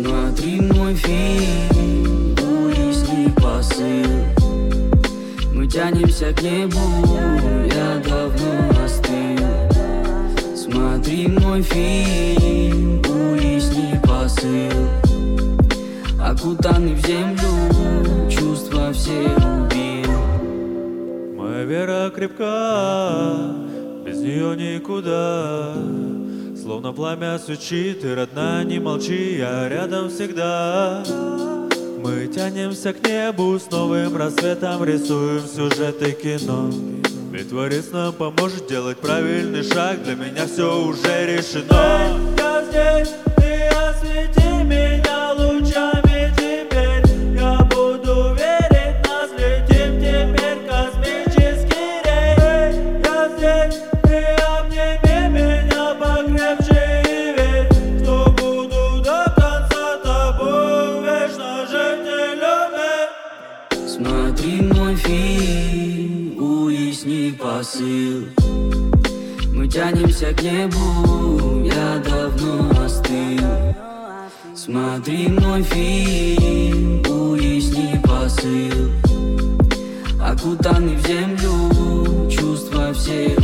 Смотри мой фильм, уясни посыл. Мы тянемся к небу, я давно остыл. Смотри мой фильм, уясни посыл. Окутанный в землю, чувства все убил. Моя вера крепка, без нее никуда. Словно пламя свечи, ты, родная, не молчи, я рядом всегда. Мы тянемся к небу, с новым рассветом рисуем сюжеты кино. Ведь Творец нам поможет делать правильный шаг, для меня все уже решено. Я здесь, ты освети меня лучами теперь. Я буду верить, нас летим теперь космический рейс. Я здесь, ты обними меня покрепче и верь, что буду до конца тобой вечно жить и любить. Смотри мой фильм, уясни посыл. Мы тянемся к небу, я давно остыл. Смотри мой фильм, уясни посыл. Окутанный в землю, чувства все